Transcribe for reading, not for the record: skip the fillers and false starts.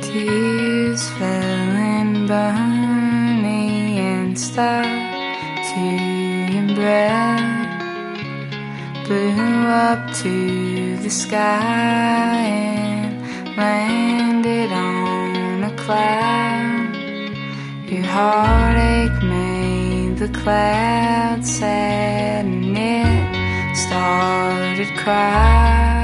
Tears fell in burning and stuck to your breath, blew up to the sky and landed on a cloud. Your heartache made the cloud sad and it started crying.